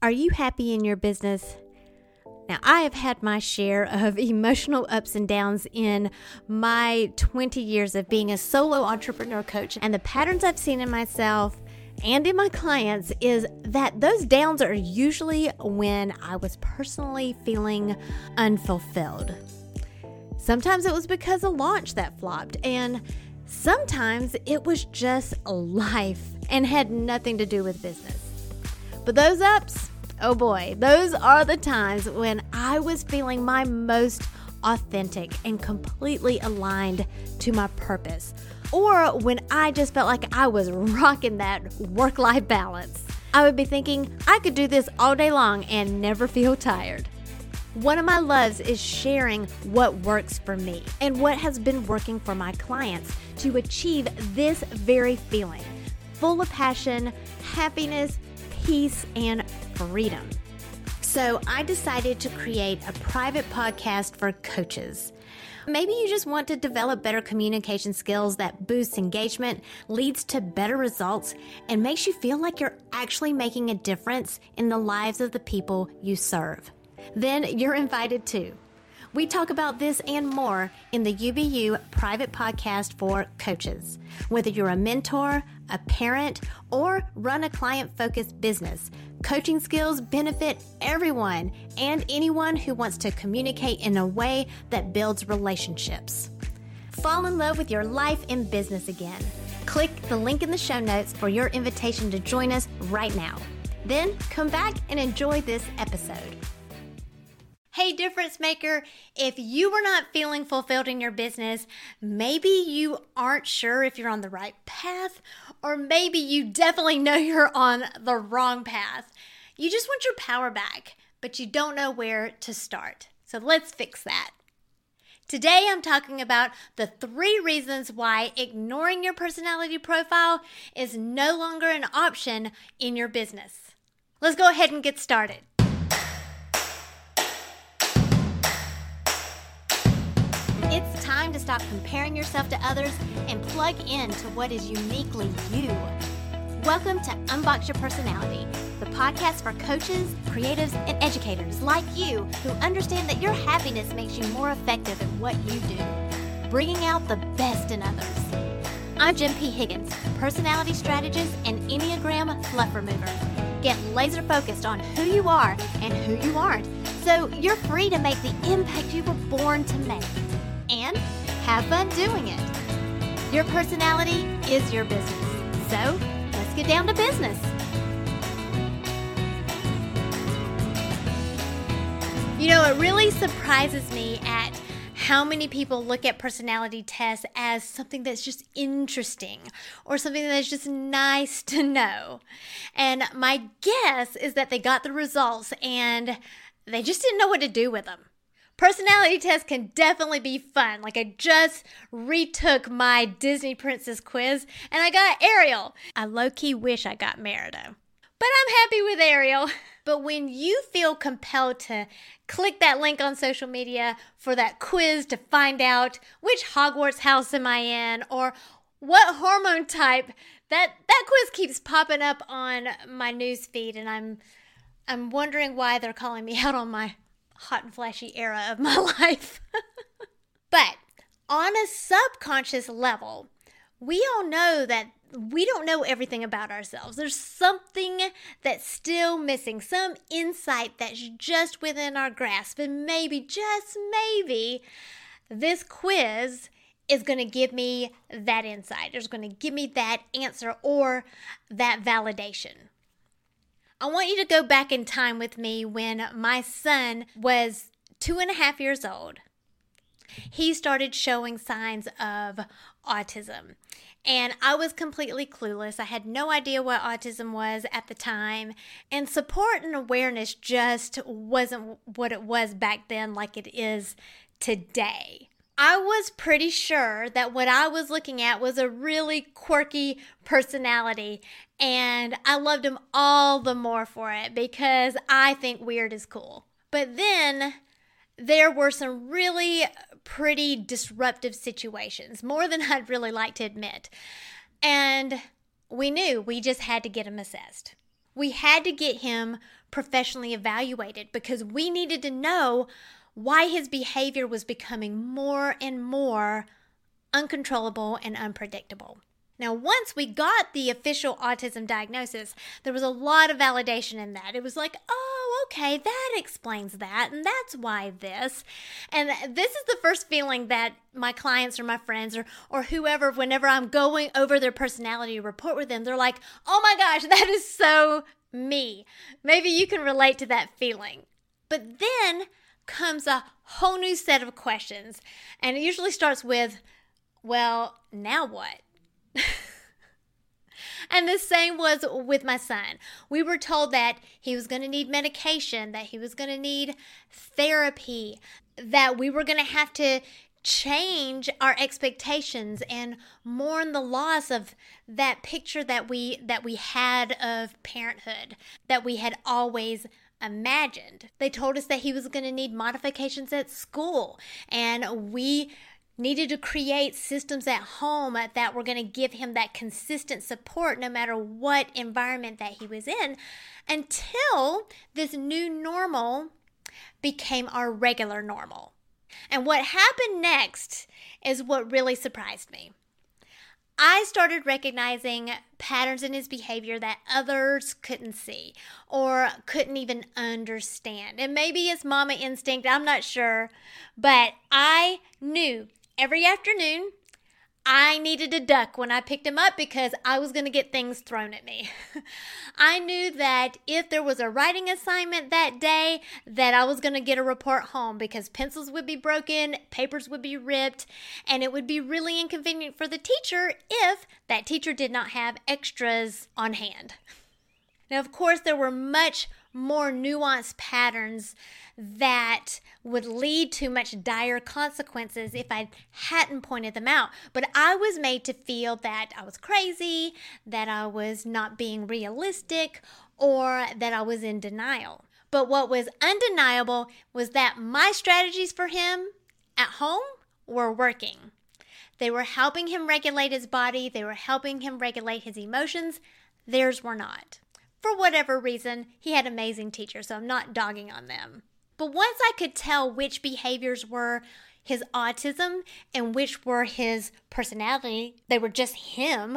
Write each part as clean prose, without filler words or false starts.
Are you happy in your business? Now, I have had my share of emotional ups and downs in my 20 years of being a solo entrepreneur coach, and the patterns I've seen in myself and in my clients is that those downs are usually when I was personally feeling unfulfilled. Sometimes it was because of launch that flopped, and sometimes it was just life and had nothing to do with business. But those ups, oh boy, those are the times when I was feeling my most authentic and completely aligned to my purpose, or when I just felt like I was rocking that work-life balance. I would be thinking I could do this all day long and never feel tired. One of my loves is sharing what works for me and what has been working for my clients to achieve this very feeling, full of passion, happiness, peace, and freedom. So I decided to create a private podcast for coaches. Maybe you just want to develop better communication skills that boosts engagement, leads to better results, and makes you feel like you're actually making a difference in the lives of the people you serve. Then you're invited too. We talk about this and more in the UBU private podcast for coaches. Whether you're a mentor, a parent, or run a client-focused business, coaching skills benefit everyone and anyone who wants to communicate in a way that builds relationships. Fall in love with your life and business again. Click the link in the show notes for your invitation to join us right now. Then come back and enjoy this episode. Hey, difference maker, if you were not feeling fulfilled in your business, maybe you aren't sure if you're on the right path, or maybe you definitely know you're on the wrong path. You just want your power back, but you don't know where to start. So let's fix that. Today, I'm talking about the 3 reasons why ignoring your personality profile is no longer an option in your business. Let's go ahead and get started. It's time to stop comparing yourself to others and plug into what is uniquely you. Welcome to Unbox Your Personality, the podcast for coaches, creatives, and educators like you who understand that your happiness makes you more effective at what you do, bringing out the best in others. I'm Jen P. Higgins, personality strategist and Enneagram fluff remover. Get laser focused on who you are and who you aren't, so you're free to make the impact you were born to make. And have fun doing it. Your personality is your business. So let's get down to business. You know, it really surprises me at how many people look at personality tests as something that's just interesting or something that's just nice to know. And my guess is that they got the results and they just didn't know what to do with them. Personality tests can definitely be fun. Like, I just retook my Disney Princess quiz and I got Ariel. I low-key wish I got Merida, but I'm happy with Ariel. But when you feel compelled to click that link on social media for that quiz to find out which Hogwarts house am I in or what hormone type, that quiz keeps popping up on my news feed, and I'm wondering why they're calling me out on my hot and flashy era of my life. But on a subconscious level, we all know that we don't know everything about ourselves. There's something that's still missing, some insight that's just within our grasp. And maybe, just maybe, this quiz is going to give me that insight. It's going to give me that answer or that validation. I want you to go back in time with me when my son was 2.5 years old. He started showing signs of autism, and I was completely clueless. I had no idea what autism was at the time, and support and awareness just wasn't what it was back then like it is today. I was pretty sure that what I was looking at was a really quirky personality, and I loved him all the more for it because I think weird is cool. But then there were some really pretty disruptive situations, more than I'd really like to admit. And we knew we just had to get him assessed. We had to get him professionally evaluated because we needed to know why his behavior was becoming more and more uncontrollable and unpredictable. Now, once we got the official autism diagnosis, there was a lot of validation in that. It was like, oh, okay, that explains that, and that's why this. And this is the first feeling that my clients or my friends or whoever, whenever I'm going over their personality report with them, they're like, oh my gosh, that is so me. Maybe you can relate to that feeling. But then comes a whole new set of questions, and it usually starts with, well, now what? And the same was with my son. We were told that he was going to need medication, that he was going to need therapy, that we were going to have to change our expectations and mourn the loss of that picture that we had of parenthood, that we had always imagined. They told us that he was going to need modifications at school, and we needed to create systems at home that were going to give him that consistent support no matter what environment that he was in, until this new normal became our regular normal. And what happened next is what really surprised me. I started recognizing patterns in his behavior that others couldn't see or couldn't even understand. And maybe it's mama instinct, I'm not sure, but I knew every afternoon I needed to duck when I picked him up because I was going to get things thrown at me. I knew that if there was a writing assignment that day, that I was going to get a report home because pencils would be broken, papers would be ripped, and it would be really inconvenient for the teacher if that teacher did not have extras on hand. Now, of course, there were much more nuanced patterns that would lead to much dire consequences if I hadn't pointed them out. But I was made to feel that I was crazy, that I was not being realistic, or that I was in denial. But what was undeniable was that my strategies for him at home were working. They were helping him regulate his body. They were helping him regulate his emotions. Theirs were not. For whatever reason, he had amazing teachers, so I'm not dogging on them. But once I could tell which behaviors were his autism and which were his personality, they were just him,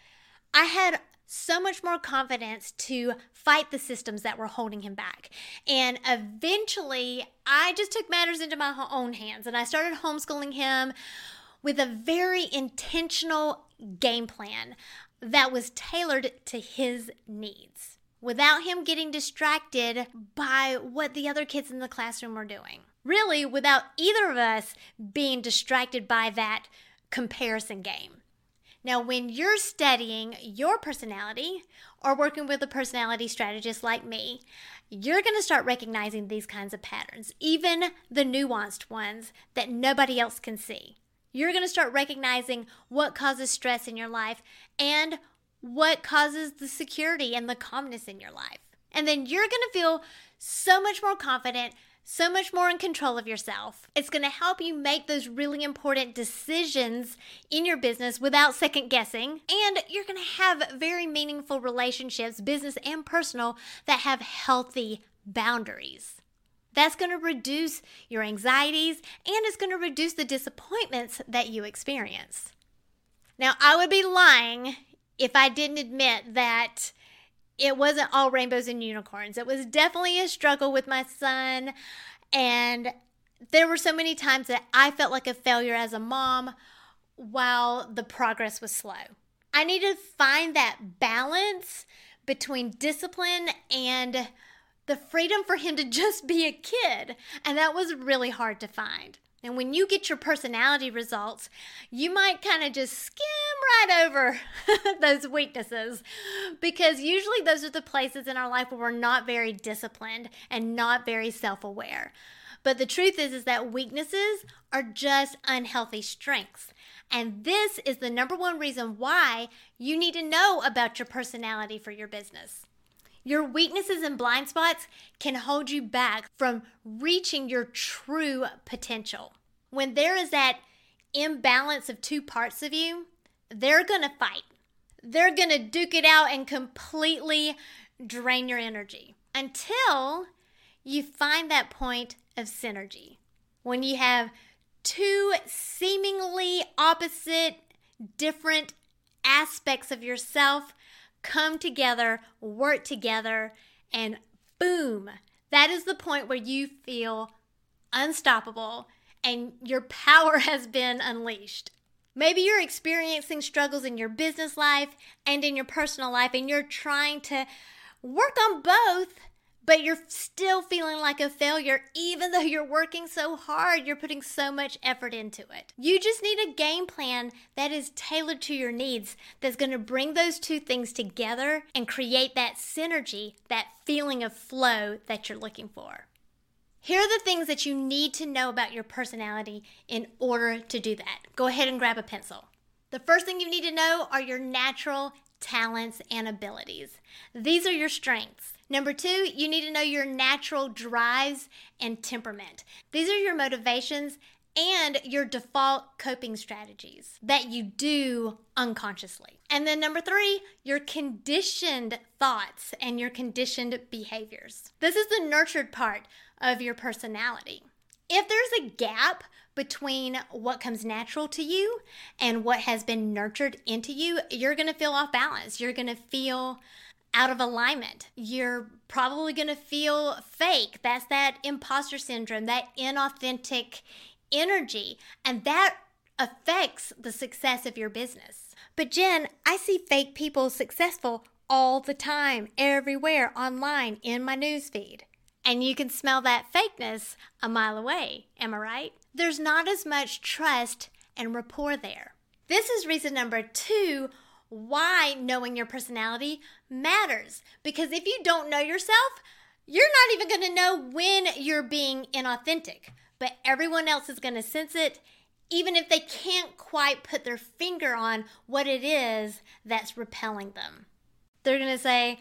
I had so much more confidence to fight the systems that were holding him back. And eventually, I just took matters into my own hands and I started homeschooling him with a very intentional game plan that was tailored to his needs, without him getting distracted by what the other kids in the classroom were doing. Really, without either of us being distracted by that comparison game. Now, when you're studying your personality or working with a personality strategist like me, you're going to start recognizing these kinds of patterns, even the nuanced ones that nobody else can see. You're going to start recognizing what causes stress in your life and what causes the security and the calmness in your life. And then you're going to feel so much more confident, so much more in control of yourself. It's going to help you make those really important decisions in your business without second guessing. And you're going to have very meaningful relationships, business and personal, that have healthy boundaries. That's going to reduce your anxieties and it's going to reduce the disappointments that you experience. Now, I would be lying if I didn't admit that it wasn't all rainbows and unicorns. It was definitely a struggle with my son, and there were so many times that I felt like a failure as a mom while the progress was slow. I needed to find that balance between discipline and the freedom for him to just be a kid, and that was really hard to find. And when you get your personality results, you might kind of just skim right over those weaknesses, because usually those are the places in our life where we're not very disciplined and not very self-aware. But the truth is that weaknesses are just unhealthy strengths. And this is the number one reason why you need to know about your personality for your business. Your weaknesses and blind spots can hold you back from reaching your true potential. When there is that imbalance of two parts of you, they're going to fight. They're going to duke it out and completely drain your energy until you find that point of synergy. When you have two seemingly opposite, different aspects of yourself come together, work together, and boom, that is the point where you feel unstoppable and your power has been unleashed. Maybe you're experiencing struggles in your business life and in your personal life, and you're trying to work on both, but you're still feeling like a failure even though you're working so hard, you're putting so much effort into it. You just need a game plan that is tailored to your needs, that's going to bring those two things together and create that synergy, that feeling of flow that you're looking for. Here are the things that you need to know about your personality in order to do that. Go ahead and grab a pencil. The first thing you need to know are your natural talents and abilities. These are your strengths. Number 2, you need to know your natural drives and temperament. These are your motivations and your default coping strategies that you do unconsciously. And then number 3, your conditioned thoughts and your conditioned behaviors. This is the nurtured part of your personality. If there's a gap between what comes natural to you and what has been nurtured into you, you're going to feel off balance. You're going to feel out of alignment. You're probably going to feel fake. That's that imposter syndrome, that inauthentic energy, and that affects the success of your business. But Jen, I see fake people successful all the time, everywhere, online, in my newsfeed. And you can smell that fakeness a mile away, am I right? There's not as much trust and rapport there. This is reason number 2 why knowing your personality matters. Because if you don't know yourself, you're not even going to know when you're being inauthentic. But everyone else is going to sense it, even if they can't quite put their finger on what it is that's repelling them. They're going to say,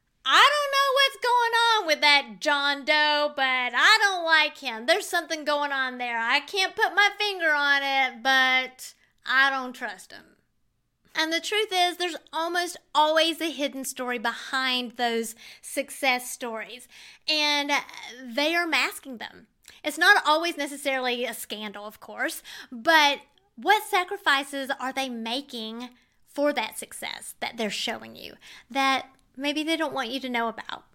I don't know what's going on with that John Doe, but I don't like him. There's something going on there. I can't put my finger on it, but I don't trust him. And the truth is, there's almost always a hidden story behind those success stories, and they are masking them. It's not always necessarily a scandal, of course, but what sacrifices are they making for that success that they're showing you that maybe they don't want you to know about?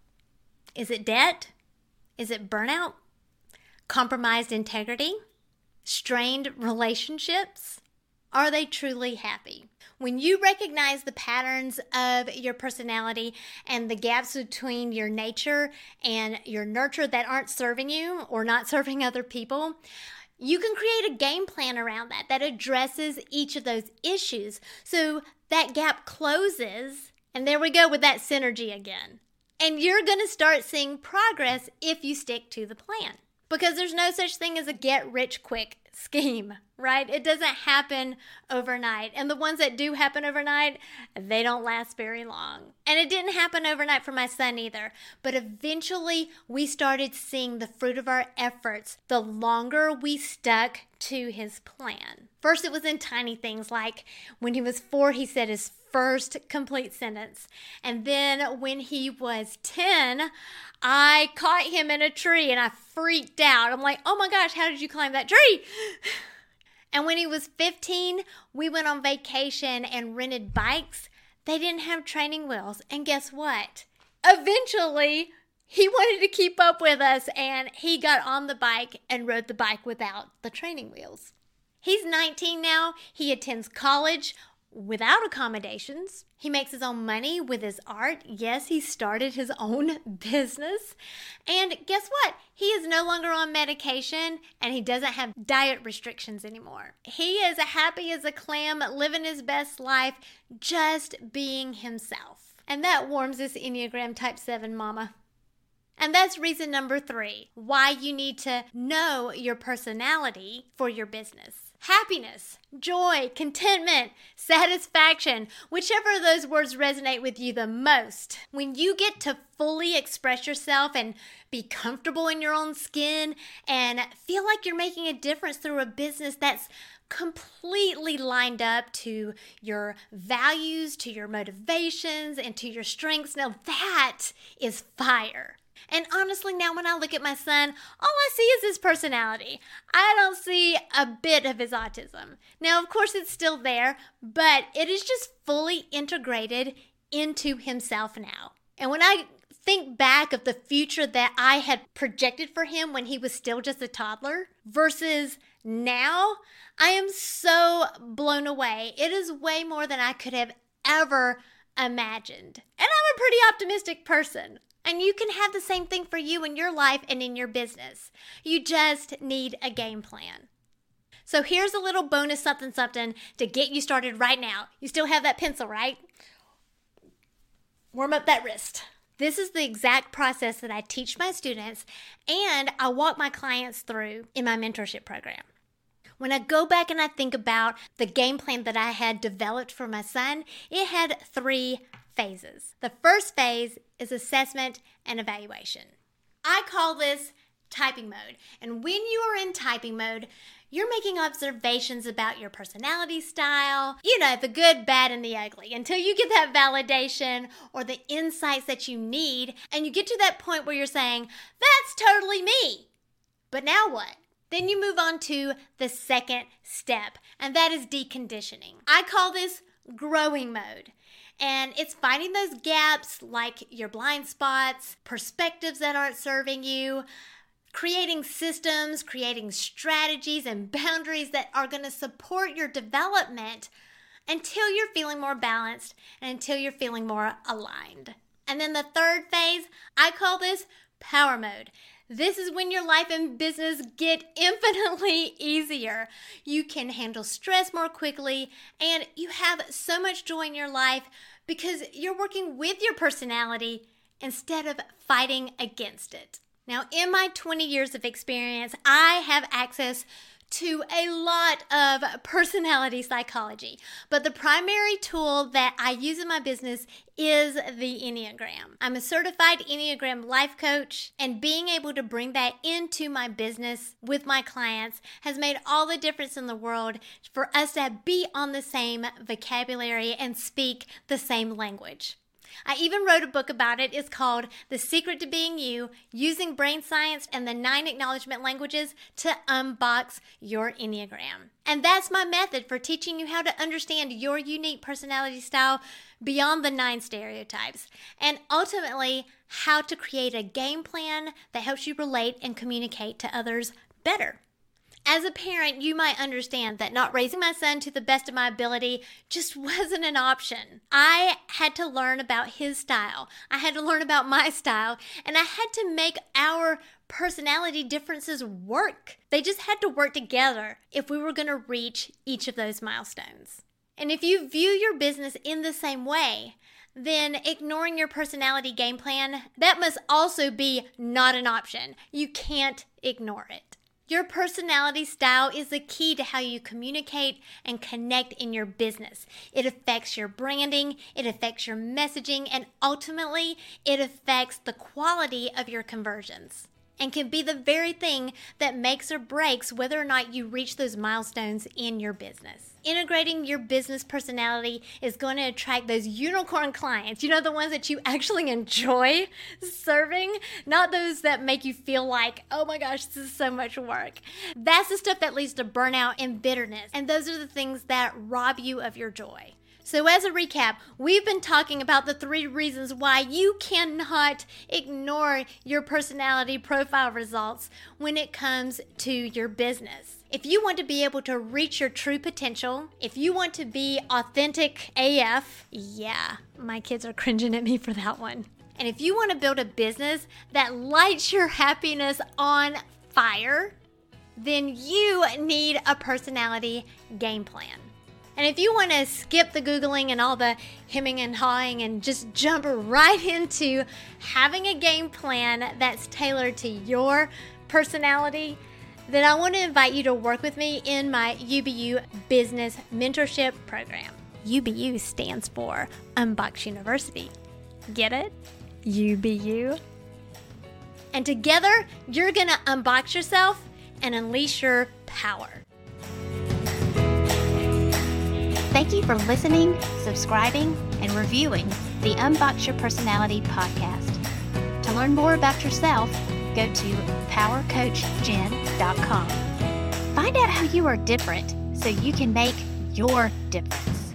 Is it debt? Is it burnout? Compromised integrity? Strained relationships? Are they truly happy? When you recognize the patterns of your personality and the gaps between your nature and your nurture that aren't serving you or not serving other people, you can create a game plan around that addresses each of those issues. So that gap closes, and there we go with that synergy again. And you're going to start seeing progress if you stick to the plan. Because there's no such thing as a get-rich-quick scheme, right? It doesn't happen overnight. And the ones that do happen overnight, they don't last very long. And it didn't happen overnight for my son either. But eventually, we started seeing the fruit of our efforts the longer we stuck to his plan. First, it was in tiny things, like when he was 4, he said his first complete sentence. And then when he was 10, I caught him in a tree and I freaked out. I'm like, oh my gosh, how did you climb that tree? And when he was 15, we went on vacation and rented bikes. They didn't have training wheels. And guess what? Eventually, he wanted to keep up with us and he got on the bike and rode the bike without the training wheels. He's 19 now. He attends college without accommodations. He makes his own money with his art. Yes, he started his own business. And guess what? He is no longer on medication and he doesn't have diet restrictions anymore. He is happy as a clam, living his best life, just being himself. And that warms this Enneagram Type 7 mama. And that's reason number 3, why you need to know your personality for your business. Happiness, joy, contentment, satisfaction, whichever of those words resonate with you the most. When you get to fully express yourself and be comfortable in your own skin and feel like you're making a difference through a business that's completely lined up to your values, to your motivations, and to your strengths. Now that is fire. And honestly, now when I look at my son, all I see is his personality. I don't see a bit of his autism. Now, of course, it's still there, but it is just fully integrated into himself now. And when I think back of the future that I had projected for him when he was still just a toddler versus now, I am so blown away. It is way more than I could have ever imagined. And I'm a pretty optimistic person. And you can have the same thing for you in your life and in your business. You just need a game plan. So here's a little bonus something to get you started right now. You still have that pencil, right? Warm up that wrist. This is the exact process that I teach my students and I walk my clients through in my mentorship program. When I go back and I think about the game plan that I had developed for my son, it had 3 phases. The first phase is assessment and evaluation. I call this typing mode. And when you are in typing mode, you're making observations about your personality style, the good, bad, and the ugly, until you get that validation or the insights that you need, and you get to that point where you're saying, that's totally me. But now what? Then you move on to the second step, and that is deconditioning. I call this growing mode. And it's finding those gaps like your blind spots, perspectives that aren't serving you, creating systems, creating strategies and boundaries that are going to support your development until you're feeling more balanced and until you're feeling more aligned. And then the third phase, I call this power mode. This is when your life and business get infinitely easier. You can handle stress more quickly, and you have so much joy in your life because you're working with your personality instead of fighting against it. Now, in my 20 years of experience, I have access to a lot of personality psychology, but the primary tool that I use in my business is the Enneagram. I'm a certified Enneagram life coach, and being able to bring that into my business with my clients has made all the difference in the world for us to be on the same vocabulary and speak the same language. I even wrote a book about it. It's called The Secret to Being You, Using Brain Science and the 9 Acknowledgement Languages to Unbox Your Enneagram. And that's my method for teaching you how to understand your unique personality style beyond the 9 stereotypes, and ultimately how to create a game plan that helps you relate and communicate to others better. As a parent, you might understand that not raising my son to the best of my ability just wasn't an option. I had to learn about his style. I had to learn about my style, and I had to make our personality differences work. They just had to work together if we were going to reach each of those milestones. And if you view your business in the same way, then ignoring your personality game plan, that must also be not an option. You can't ignore it. Your personality style is the key to how you communicate and connect in your business. It affects your branding, it affects your messaging, and ultimately, it affects the quality of your conversions, and can be the very thing that makes or breaks whether or not you reach those milestones in your business. Integrating your business personality is going to attract those unicorn clients, the ones that you actually enjoy serving, not those that make you feel like, oh my gosh, this is so much work. That's the stuff that leads to burnout and bitterness, and those are the things that rob you of your joy. So as a recap, we've been talking about the 3 reasons why you cannot ignore your personality profile results when it comes to your business. If you want to be able to reach your true potential, if you want to be authentic AF, yeah, my kids are cringing at me for that one. And if you want to build a business that lights your happiness on fire, then you need a personality game plan. And if you want to skip the Googling and all the hemming and hawing and just jump right into having a game plan that's tailored to your personality, then I want to invite you to work with me in my UBU Business Mentorship Program. UBU stands for Unbox University. Get it? UBU. And together, you're going to unbox yourself and unleash your power. Thank you for listening, subscribing, and reviewing the Unbox Your Personality podcast. To learn more about yourself, go to powercoachjen.com. Find out how you are different so you can make your difference.